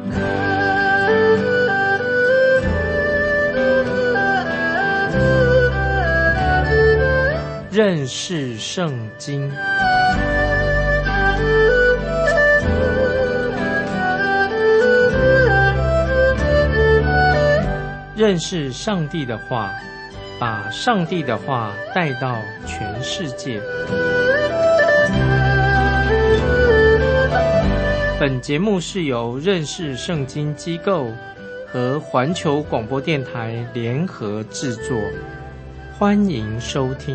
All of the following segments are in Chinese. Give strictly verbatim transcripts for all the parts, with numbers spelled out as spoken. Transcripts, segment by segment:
认识圣经。认识上帝的话，把上帝的话带到全世界。本节目是由认识圣经机构和环球广播电台联合制作，欢迎收听。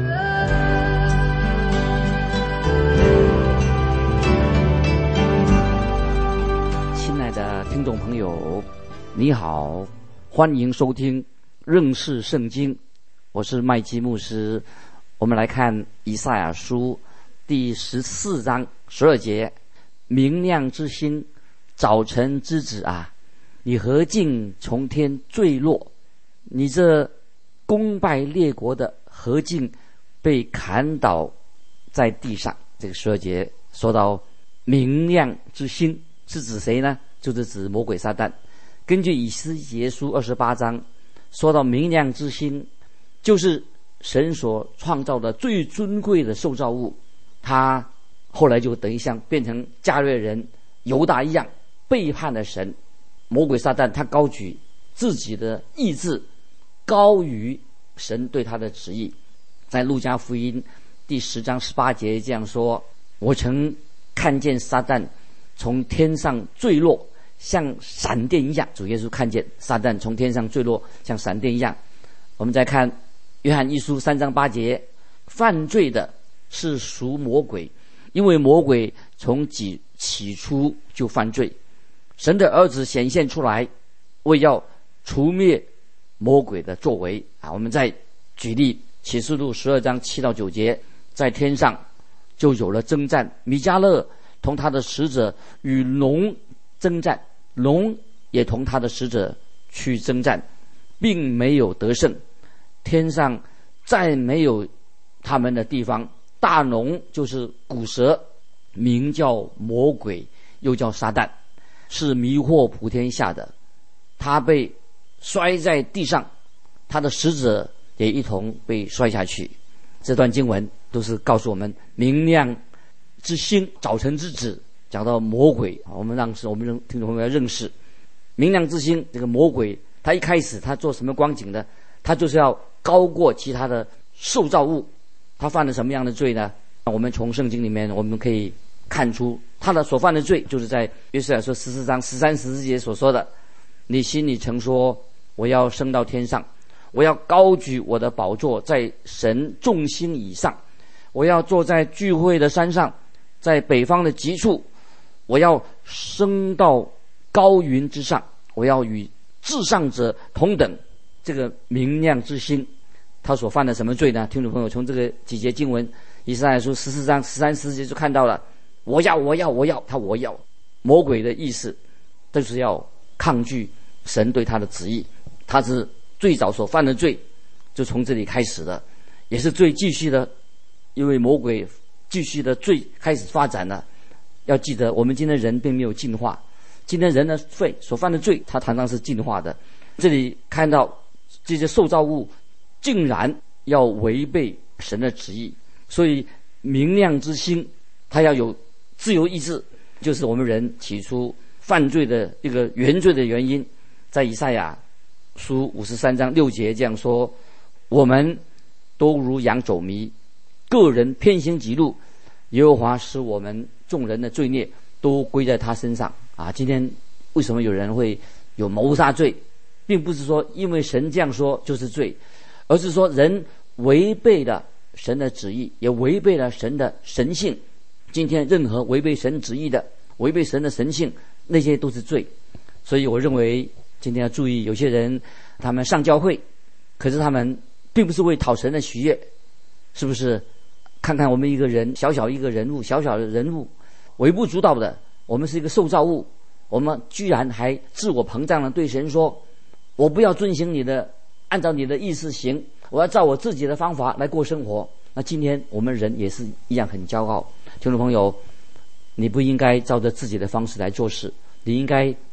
亲爱的听众朋友，你好，欢迎收听认识圣经，我是麦基牧师。我们来看以赛亚书第十四章十二节：明亮之星，早晨之子啊，你何竟从天坠落？你这攻败列国的何竟被砍倒在地上？这个十二节说到明亮之星是指谁呢？就是指魔鬼撒旦。根据以斯结书二十八章说到明亮之星，就是神所创造的最尊贵的受造物，他后来就等于像变成加略人犹大一样背叛了神。魔鬼撒旦他高举自己的意志高于神对他的旨意。在路加福音第十章十八节这样说：我曾看见撒旦从天上坠落，像闪电一样。主耶稣看见撒旦从天上坠落，像闪电一样。我们再看约翰一书三章八节：犯罪的是属魔鬼，因为魔鬼从起起初就犯罪。神的儿子显现出来，为要除灭魔鬼的作为啊。我们再举例，启示录十二章七到九节：在天上就有了征战，米迦勒同他的使者与龙征战，龙也同他的使者去征战，并没有得胜。天上再没有他们的地方。大龙就是古蛇，名叫魔鬼，又叫撒旦，是迷惑普天下的。他被摔在地上，他的使者也一同被摔下去。这段经文都是告诉我们明亮之星，早晨之子。讲到魔鬼，我们让我们听众朋友要认识明亮之星。这个魔鬼他一开始他做什么光景呢？他就是要高过其他的受造物。他犯了什么样的罪呢？我们从圣经里面我们可以看出他的所犯的罪，就是在约书亚说十四章十三十四节所说的：你心里曾说，我要升到天上，我要高举我的宝座在神众星以上，我要坐在聚会的山上，在北方的极处，我要升到高云之上，我要与至上者同等。这个明亮之星他所犯的什么罪呢？听众朋友，从这个几节经文以赛亚书十四章十三十四节就看到了，我要我要我要他我要。魔鬼的意思就是要抗拒神对他的旨意，他是最早所犯的罪就从这里开始的，也是罪继续的，因为魔鬼继续的罪开始发展了。要记得我们今天人并没有进化，今天人的罪所犯的罪他常常是进化的。这里看到这些受造物竟然要违背神的旨意，所以明亮之星它要有自由意志，就是我们人起初犯罪的一个原罪的原因。在以赛亚书五十三章六节这样说：我们都如羊走迷，个人偏行己路，耶和华使我们众人的罪孽都归在他身上啊。今天为什么有人会有谋杀罪，并不是说因为神这样说就是罪，而是说人违背了神的旨意，也违背了神的神性。今天任何违背神旨意的，违背神的神性，那些都是罪。所以我认为今天要注意，有些人他们上教会，可是他们并不是为讨神的喜悦，是不是？看看我们一个人，小小一个人物，小小的人物，微不足道的，我们是一个受造物，我们居然还自我膨胀了，对神说：我不要遵行你的，按照你的意思行，我要照我自己的方法来过生活。那今天我们人也是一样很骄傲。听众朋友，你不应该照着自己的方式来做事，你应该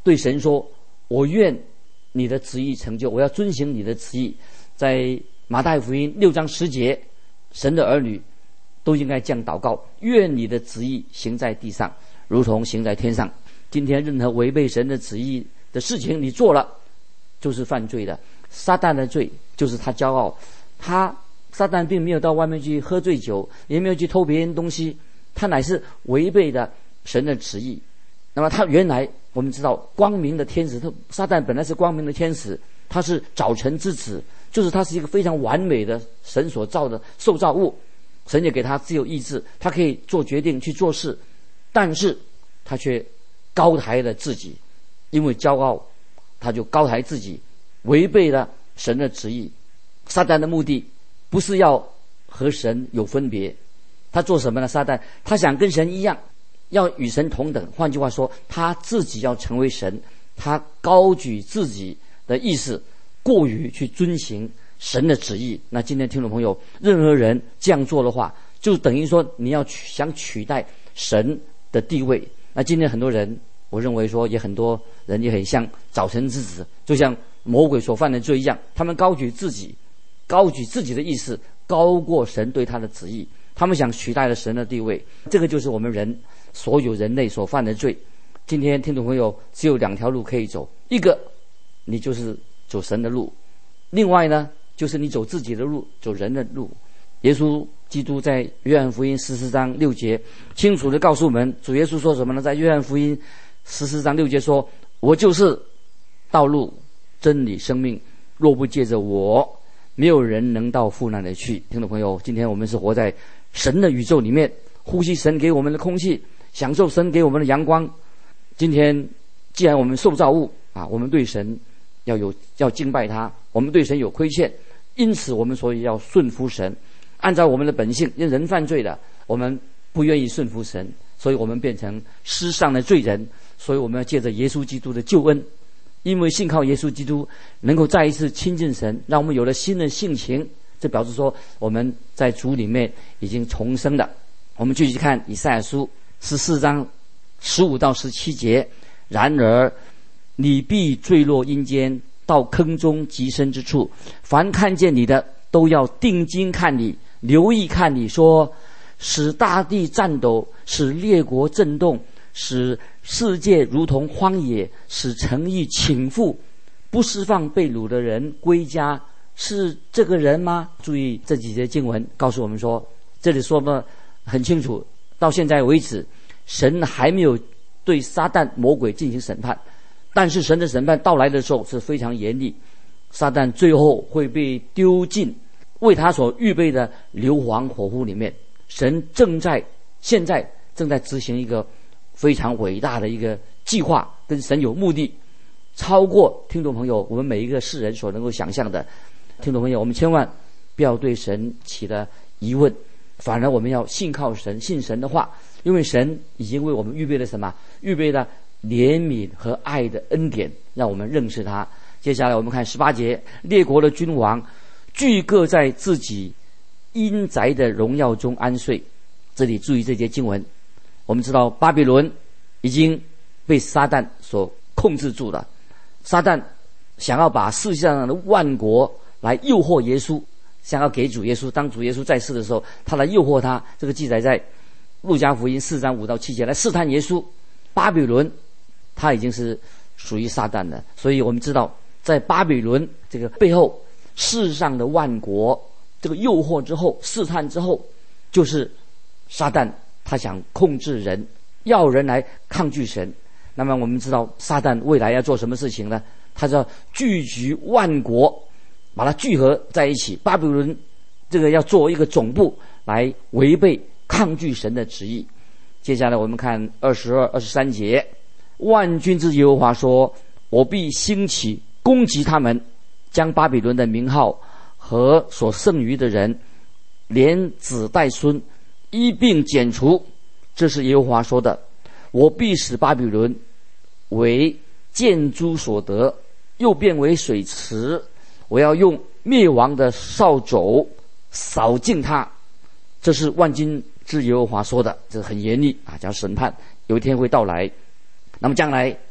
对神说：“我愿你的旨意成就，我要遵行你的旨意。”在马太福音六章十节，神的儿女都应该这样祷告：愿你的旨意行在地上，如同行在天上。今天任何违背神的旨意的事情你做了，就是犯罪的。撒旦的罪就是他骄傲，他撒旦并没有到外面去喝醉酒，也没有去偷别人东西，他乃是违背的神的旨意。那么他原来我们知道光明的天使，他撒旦本来是光明的天使，他是早晨之子，就是他是一个非常完美的神所造的受造物，神也给他自由意志，他可以做决定去做事，但是他却高抬了自己，因为骄傲，他就高抬自己，违背了神的旨意。撒旦的目的不是要和神有分别，他做什么呢？撒旦他想跟神一样，要与神同等。换句话说，他自己要成为神，他高举自己的意思，过于去遵行神的旨意。那今天听众朋友，任何人这样做的话，就等于说你要取想取代神的地位。那今天很多人，我认为说也很多人也很像早晨之子，就像魔鬼所犯的罪一样，他们高举自己，高举自己的意思，高过神对他的旨意，他们想取代了神的地位。这个就是我们人所有人类所犯的罪。今天听众朋友只有两条路可以走，一个你就是走神的路，另外呢就是你走自己的路，走人的路。耶稣基督在约翰福音十四章六节清楚地告诉我们，主耶稣说什么呢？在约翰福音十四章六节说：“我就是道路、真理、生命，若不借着我，没有人能到父那里去。”听众朋友，今天我们是活在神的宇宙里面，呼吸神给我们的空气，享受神给我们的阳光。今天既然我们受造物啊，我们对神要有要敬拜他，我们对神有亏欠，因此我们所以要顺服神，按照我们的本性。因为人犯罪的，我们不愿意顺服神，所以我们变成世上的罪人。所以我们要借着耶稣基督的救恩，因为信靠耶稣基督能够再一次亲近神，让我们有了新的性情，这表示说我们在主里面已经重生了。我们继续看以赛亚书十四章十五到十七节：然而你必坠落阴间，到坑中极深之处，凡看见你的都要定睛看你，留意看你，说使大地颤抖，使列国震动，使世界如同荒野，使城邑倾覆，不释放被掳的人归家，是这个人吗？注意这几节经文告诉我们说，这里说的很清楚，到现在为止神还没有对撒旦魔鬼进行审判，但是神的审判到来的时候是非常严厉，撒旦最后会被丢进为他所预备的硫磺火湖里面。神正在现在正在执行一个非常伟大的一个计划，跟神有目的，超过听众朋友我们每一个世人所能够想象的。听众朋友，我们千万不要对神起了疑问，反而我们要信靠神，信神的话，因为神已经为我们预备了什么？预备了怜悯和爱的恩典，让我们认识他。接下来我们看十八节：列国的君王俱各在自己阴宅的荣耀中安睡。这里注意这节经文，我们知道巴比伦已经被撒旦所控制住了，撒旦想要把世界上的万国来诱惑耶稣，想要给主耶稣，当主耶稣在世的时候，他来诱惑他。这个记载在路加福音四章五到七节，来试探耶稣。巴比伦他已经是属于撒旦的，所以我们知道在巴比伦这个背后，世上的万国这个诱惑之后，试探之后，就是撒旦他想控制人，要人来抗拒神。那么我们知道撒旦未来要做什么事情呢？他要聚集万国，把它聚合在一起。巴比伦这个要做一个总部，来违背抗拒神的旨意。接下来我们看二十二、二十三节：万军之耶和华说，我必兴起攻击他们，将巴比伦的名号和所剩余的人，连子带孙一并剪除。这是耶和华说的。我必使巴比伦为建筑所得，又变为水池，我要用灭亡的扫帚扫尽它。这是万军之耶和华说的，这很严厉啊，讲审判有一天会到来。那么将来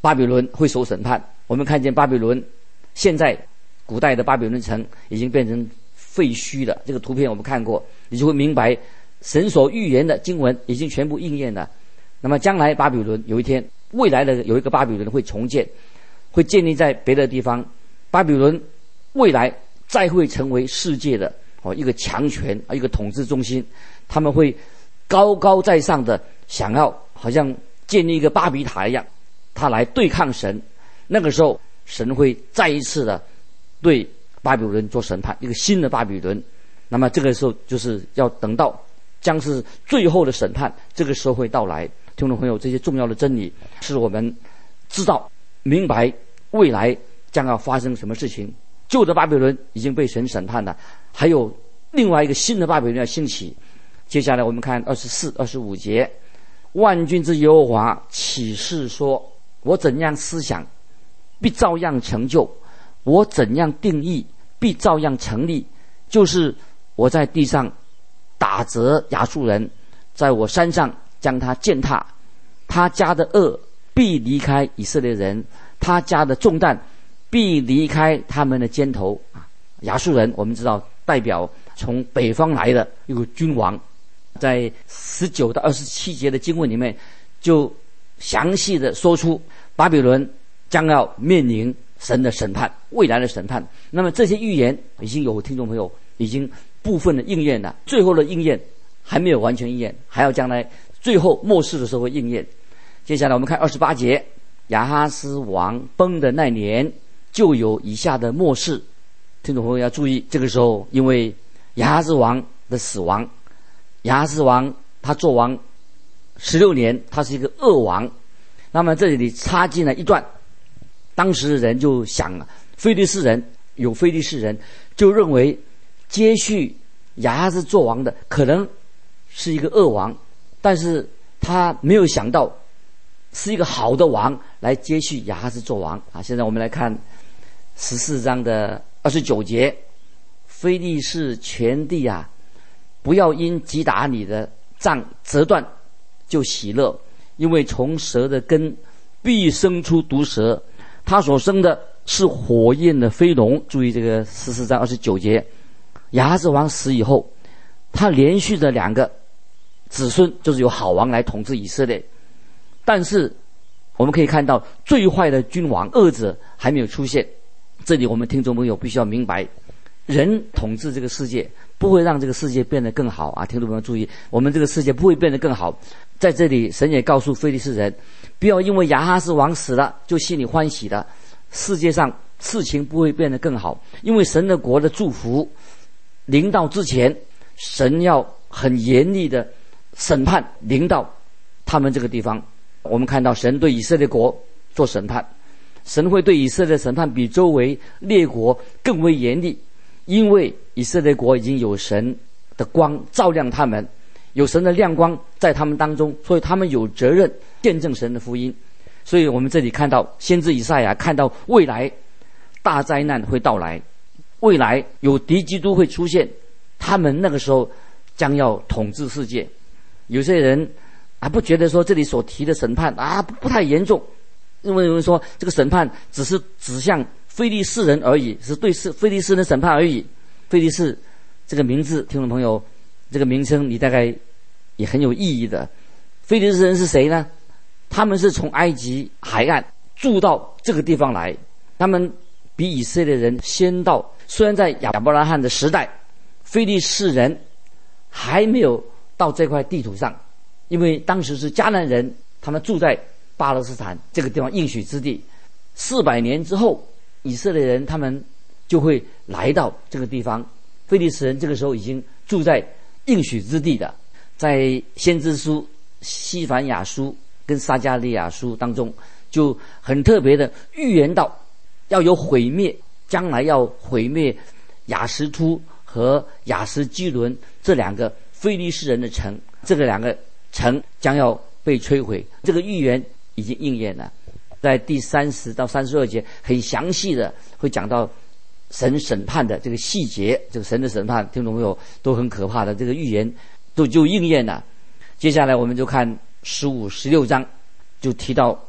巴比伦会受审判。我们看见巴比伦现在古代的巴比伦城已经变成废墟了，这个图片我们看过，你就会明白神所预言的经文已经全部应验了。那么将来巴比伦有一天，未来的有一个巴比伦会重建，会建立在别的地方。巴比伦未来再会成为世界的哦一个强权啊，一个统治中心。他们会高高在上的想要好像建立一个巴比塔一样，他来对抗神。那个时候神会再一次的对巴比伦做审判，一个新的巴比伦。那么这个时候就是要等到将是最后的审判，这个时候会到来。听众朋友，这些重要的真理是我们知道明白未来将要发生什么事情。旧的巴比伦已经被神审判了，还有另外一个新的巴比伦要兴起。接下来我们看二十四、二十五节，万军之耶和华启示说：我怎样思想，必照样成就；我怎样定义，必照样成立。就是我在地上打折亚述人，在我山上将他践踏，他家的恶必离开以色列人，他家的重担必离开他们的肩头。亚述人我们知道代表从北方来的一个君王，在十九到二十七节的经文里面就详细的说出巴比伦将要面临神的审判，未来的审判。那么这些预言已经有听众朋友已经部分的应验了，最后的应验还没有完全应验，还要将来最后末世的时候会应验。接下来我们看二十八节，亚哈斯王崩的那年，就有以下的末世。听众朋友要注意，这个时候因为亚哈斯王的死亡，亚哈斯王他做王十六年，他是一个恶王。那么这里插进了一段，当时的人就想，非利士人有非利士人就认为接续亚哈斯做王的可能是一个恶王，但是他没有想到是一个好的王来接续亚哈斯做王啊。现在我们来看十四章的二十九节，非利士全地啊，不要因击打你的杖折断就喜乐，因为从蛇的根必生出毒蛇，他所生的是火焰的飞龙。注意这个十四章二十九节，亚哈斯王死以后，他连续的两个子孙就是由好王来统治以色列，但是我们可以看到最坏的君王恶者还没有出现。这里我们听众朋友必须要明白，人统治这个世界不会让这个世界变得更好啊！听众朋友注意，我们这个世界不会变得更好。在这里神也告诉非利士人，不要因为亚哈斯王死了就心里欢喜了，世界上事情不会变得更好，因为神的国的祝福临到之前，神要很严厉的审判临到他们这个地方。我们看到神对以色列国做审判，神会对以色列的审判比周围列国更为严厉，因为以色列国已经有神的光照亮他们，有神的亮光在他们当中，所以他们有责任见证神的福音。所以我们这里看到先知以赛亚看到未来大灾难会到来，未来有敌基督会出现，他们那个时候将要统治世界。有些人还不觉得说这里所提的审判啊不太严重，因为有人说这个审判只是指向非利士人而已，是对非利士人的审判而已。非利士这个名字，听众朋友，这个名称你大概也很有意义的。非利士人是谁呢？他们是从埃及海岸住到这个地方来，他们比以色列人先到。虽然在亚伯拉罕的时代，非利士人还没有到这块地图上，因为当时是迦南人，他们住在巴勒斯坦这个地方应许之地。四百年之后，以色列人他们就会来到这个地方。非利士人这个时候已经住在应许之地的。在先知书西番雅书跟撒迦利亚书当中，就很特别的预言到要有毁灭，将来要毁灭亚实突和亚实基伦这两个非利士人的城，这个两个城将要被摧毁。这个预言已经应验了，在第三十到三十二节很详细的会讲到神审判的这个细节。这个神的审判听众朋友都很可怕的，这个预言都就应验了。接下来我们就看十五、十六章，就提到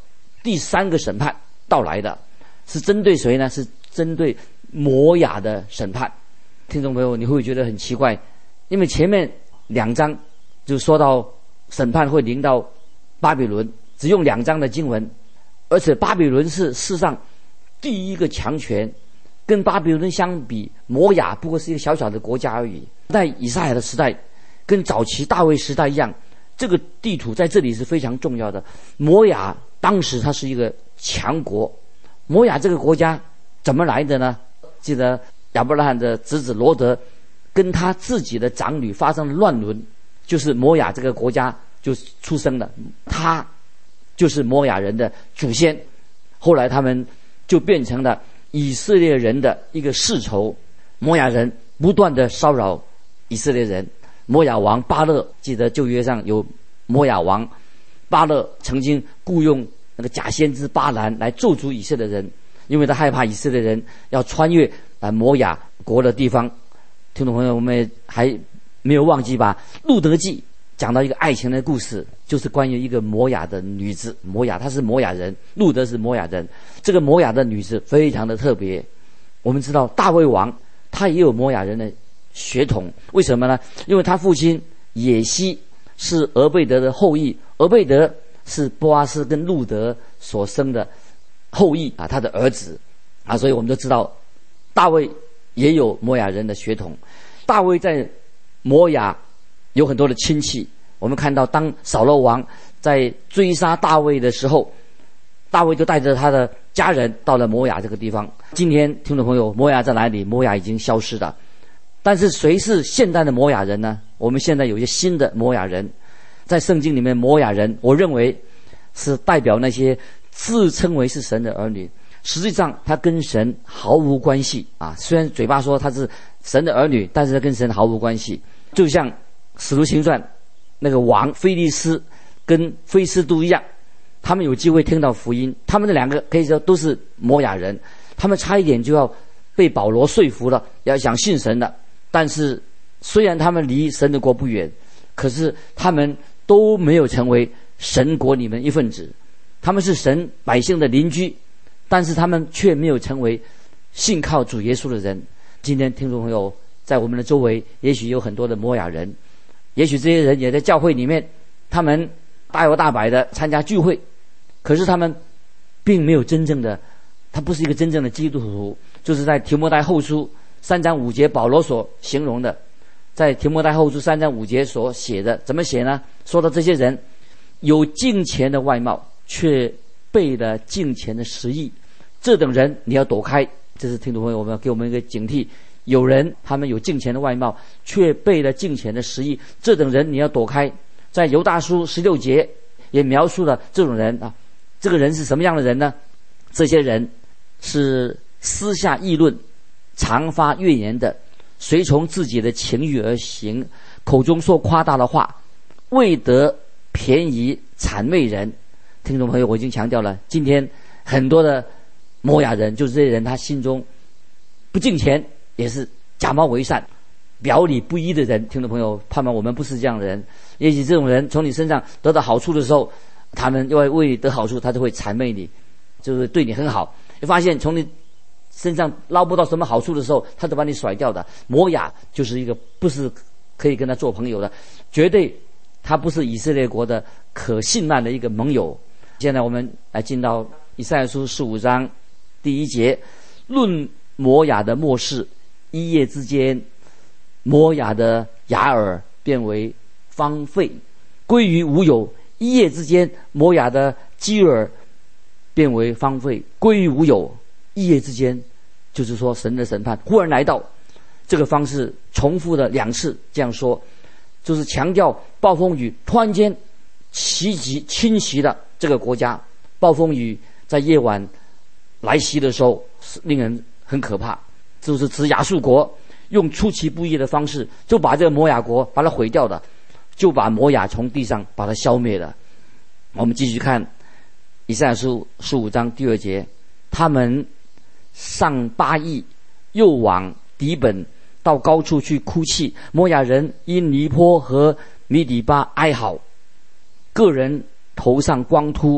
第三个审判到来的，是针对谁呢？是针对摩亚的审判。听众朋友，你会不会觉得很奇怪？因为前面两章就说到审判会临到巴比伦，只用两章的经文，而且巴比伦是世上第一个强权，跟巴比伦相比，摩亚不过是一个小小的国家而已。在以赛亚的时代，跟早期大卫时代一样，这个地图在这里是非常重要的。摩亚当时它是一个强国，摩亚这个国家怎么来的呢？记得亚伯拉罕的侄子罗德跟他自己的长女发生了乱伦，就是摩亚这个国家就出生了，他就是摩亚人的祖先。后来他们就变成了以色列人的一个世仇，摩亚人不断的骚扰以色列人。摩亚王巴勒，记得旧约上有摩亚王巴勒曾经雇佣那个假先知巴兰来咒诅以色列人，因为他害怕以色列人要穿越啊摩亚国的地方。听众朋友，我们还没有忘记吧？路德记讲到一个爱情的故事，就是关于一个摩亚的女子。摩亚她是摩亚人，路德是摩亚人。这个摩亚的女子非常的特别。我们知道大卫王他也有摩亚人的血统，为什么呢？因为他父亲野西是俄贝德的后裔，俄贝德是波阿斯跟路德所生的后裔啊，他的儿子啊，所以我们就知道大卫也有摩亚人的血统。大卫在摩亚有很多的亲戚。我们看到当扫罗王在追杀大卫的时候，大卫就带着他的家人到了摩亚这个地方。今天听众朋友，摩亚在哪里？摩亚已经消失了。但是谁是现代的摩亚人呢？我们现在有一些新的摩亚人，在圣经里面，摩亚人我认为是代表那些自称为是神的儿女，实际上他跟神毫无关系啊。虽然嘴巴说他是神的儿女，但是他跟神毫无关系。就像使徒行传那个王菲利斯跟菲斯都一样，他们有机会听到福音，他们这两个可以说都是摩亚人，他们差一点就要被保罗说服了，要想信神了。但是虽然他们离神的国不远，可是他们都没有成为神国里面一份子。他们是神百姓的邻居，但是他们却没有成为信靠主耶稣的人。今天听众朋友，在我们的周围也许有很多的摩亚人，也许这些人也在教会里面，他们大摇大摆的参加聚会，可是他们并没有真正的，他不是一个真正的基督徒。就是在提摩太后书三章五节保罗所形容的，在提摩太后书三章五节所写的，怎么写呢？说到这些人有敬虔的外貌，却背了敬虔的实意，这等人你要躲开。这是听众朋友，我们要给我们一个警惕。有人他们有敬虔的外貌，却背了敬虔的实意，这等人你要躲开。在犹大书十六节也描述了这种人啊。这个人是什么样的人呢？这些人是私下议论，常发怨言的，随从自己的情欲而行，口中说夸大的话，为得便宜谄媚人。听众朋友，我已经强调了，今天很多的摩亚人，就是这些人，他心中不敬虔，也是假冒为善，表里不一的人。听众朋友，盼望我们不是这样的人。也许这种人从你身上得到好处的时候，他们要为你得好处，他就会谄媚你，就是对你很好。你发现从你身上捞不到什么好处的时候，他就把你甩掉的。摩亚就是一个不是可以跟他做朋友的，绝对他不是以色列国的可信赖的一个盟友。现在我们来进到以赛亚书十五章第一节，论摩亚的末世，一夜之间，摩亚的雅尔变为荒废，归于无有；一夜之间，摩亚的基尔变为荒废，归于无有。一夜之间，就是说神的审判忽然来到。这个方式重复了两次这样说，就是强调暴风雨突然间袭击侵袭了这个国家。暴风雨在夜晚来袭的时候令人很可怕，就是指亚述国用出其不意的方式就把这个摩亚国把它毁掉了，就把摩亚从地上把它消灭了。我们继续看以赛亚书十五章第二节，他们上巴益，又往底本，到高处去哭泣。摩亚人因尼坡和米底巴哀嚎，个人头上光秃，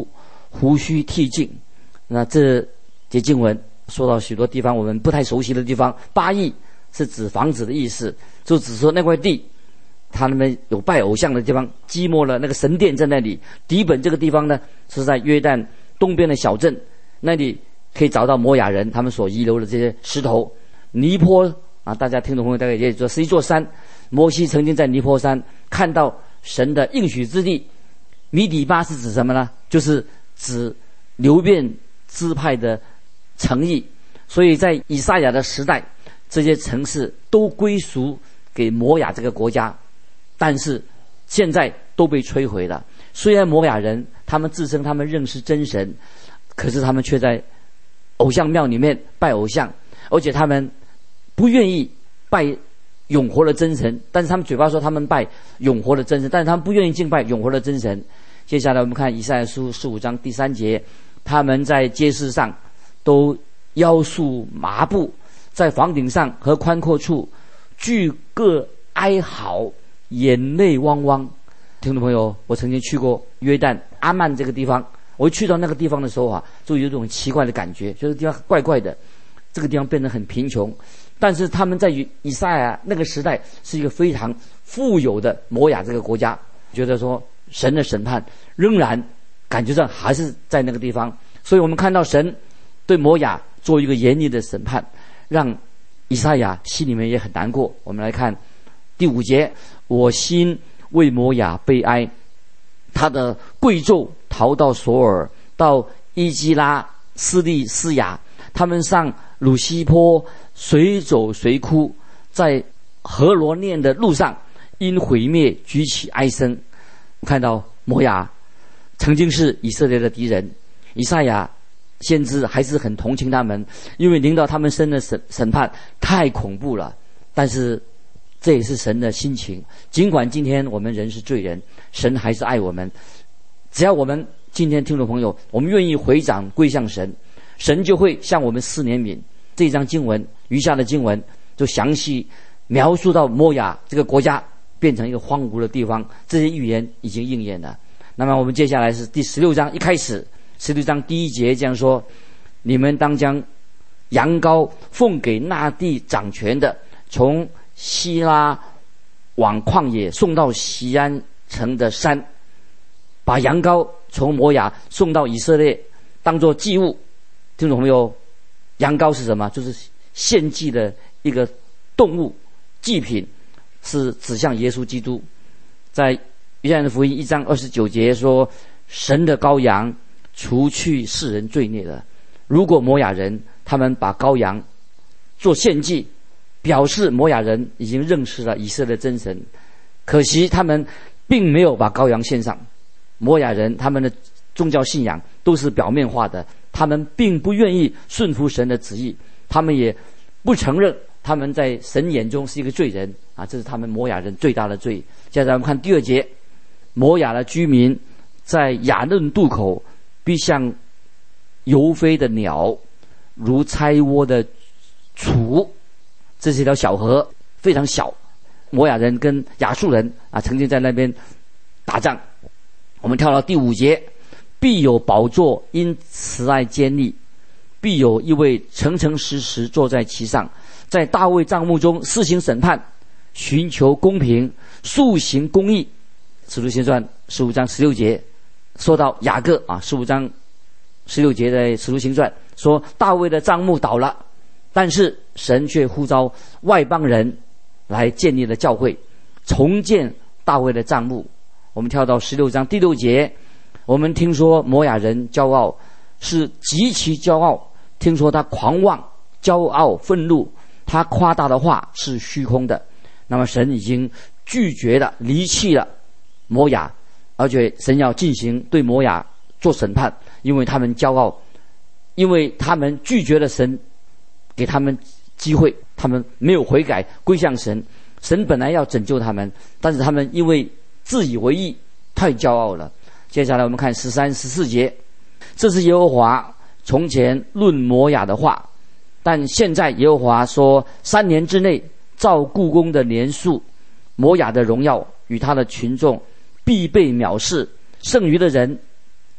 胡须剃尽。那这节经文说到许多地方我们不太熟悉的地方，八亿是指房子的意思，就只说那块地他们有拜偶像的地方，基摩了那个神殿在那里。底本这个地方呢是在约旦东边的小镇，那里可以找到摩亚人他们所遗留的这些石头。尼坡啊，大家听众朋友大概也知道是一座山，摩西曾经在尼坡山看到神的应许之地。米底巴是指什么呢？就是指流便支派的城邑。所以在以赛亚的时代，这些城市都归属给摩亚这个国家，但是现在都被摧毁了。虽然摩亚人他们自称他们认识真神，可是他们却在偶像庙里面拜偶像，而且他们不愿意拜永活的真神，但是他们嘴巴说他们拜永活的真神，但是他们不愿意敬拜永活的真神。接下来我们看以赛亚书十五章第三节，他们在街市上都腰束麻布，在房顶上和宽阔处俱各哀嚎，眼泪汪汪。听众朋友，我曾经去过约旦阿曼这个地方，我去到那个地方的时候啊，就有一种奇怪的感觉，就是地方怪怪的，这个地方变得很贫穷。但是他们在以赛亚那个时代是一个非常富有的摩亚这个国家，觉得说神的审判仍然感觉上还是在那个地方。所以我们看到神对摩亚做一个严厉的审判，让以赛亚心里面也很难过。我们来看第五节，我心为摩亚悲哀，他的贵胄逃到索尔，到伊基拉斯利斯雅，他们上鲁西坡随走随哭，在何罗念的路上因毁灭举起哀声。看到摩亚曾经是以色列的敌人，以赛亚先知还是很同情他们，因为临到他们身的审审判太恐怖了。但是这也是神的心情，尽管今天我们人是罪人，神还是爱我们。只要我们今天听众朋友我们愿意回转归向神，神就会向我们施怜悯。这一章经文余下的经文就详细描述到摩亚这个国家变成一个荒芜的地方，这些预言已经应验了。那么我们接下来是第十六章，一开始十六章第一节这样说，你们当将羊羔奉给那地掌权的，从希拉往旷野送到锡安城的山，把羊羔从摩亚送到以色列当作祭物。听众朋友，羊羔是什么？就是献祭的一个动物祭品，是指向耶稣基督。在约翰福音一章二十九节说，神的羔羊除去世人罪孽的。如果摩亚人他们把羔羊做献祭，表示摩亚人已经认识了以色列真神，可惜他们并没有把羔羊献上。摩亚人他们的宗教信仰都是表面化的，他们并不愿意顺服神的旨意，他们也不承认他们在神眼中是一个罪人啊，这是他们摩亚人最大的罪。接着我们看第二节，摩亚的居民在雅嫩渡口必像游飞的鸟，如拆窝的雏。这是一条小河，非常小。摩亚人跟亚述人啊曾经在那边打仗。我们跳到第五节，必有宝座因慈爱坚立，必有一位诚诚实实坐在其上，在大卫帐幕中施行审判，寻求公平，速行公义。使徒行传十五章十六节说到雅各啊，十五章十六节的使徒行传说大卫的帐幕倒了，但是神却呼召外邦人来建立了教会，重建大卫的帐幕。我们跳到十六章第六节，我们听说摩亚人骄傲，是极其骄傲，听说他狂妄、骄傲、愤怒，他夸大的话是虚空的。那么神已经拒绝了、离弃了摩亚，而且神要进行对摩亚做审判，因为他们骄傲，因为他们拒绝了神给他们机会，他们没有悔改归向神。神本来要拯救他们，但是他们因为自以为意，太骄傲了。接下来我们看十三、十四节，这是耶和华从前论摩亚的话，但现在耶和华说，三年之内照故宫的年数，摩亚的荣耀与他的群众必被藐视，剩余的人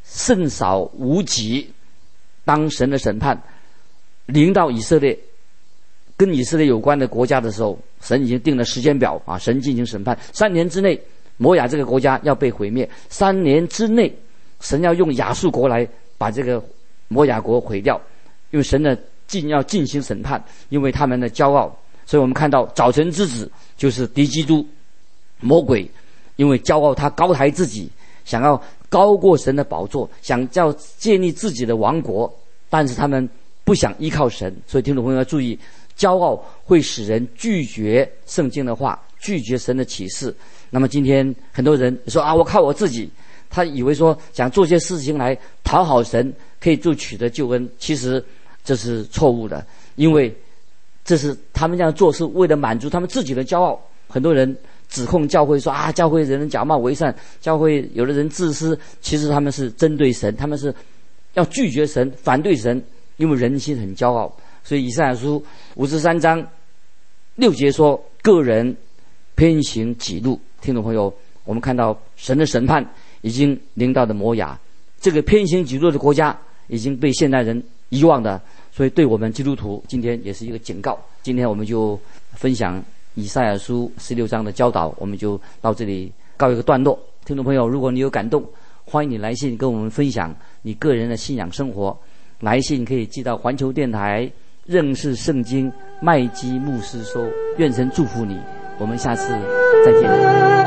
甚少无几。当神的审判临到以色列跟以色列有关的国家的时候，神已经定了时间表啊，神进行审判。三年之内，摩亚这个国家要被毁灭；三年之内，神要用亚述国来把这个摩亚国毁掉，因为神呢进要进行审判，因为他们的骄傲。所以我们看到早晨之子就是敌基督魔鬼，因为骄傲，他高抬自己，想要高过神的宝座，想要建立自己的王国，但是他们不想依靠神。所以听众朋友要注意，骄傲会使人拒绝圣经的话，拒绝神的启示。那么今天很多人说啊，我靠我自己，他以为说想做些事情来讨好神，可以就取得救恩。其实这是错误的，因为这是他们这样做是为了满足他们自己的骄傲。很多人指控教会说啊，教会人假冒为善，教会有的人自私，其实他们是针对神，他们是要拒绝神，反对神，因为人心很骄傲。所以以赛亚书五十三章六节说，个人偏行己路。听众朋友，我们看到神的审判已经临到的摩亚，这个偏行己路的国家已经被现代人遗忘的，所以对我们基督徒今天也是一个警告。今天我们就分享以赛亚书十六章的教导，我们就到这里告一个段落。听众朋友，如果你有感动，欢迎你来信跟我们分享你个人的信仰生活。来信可以寄到环球电台认识圣经麦基牧师收。愿神祝福你，我们下次再见。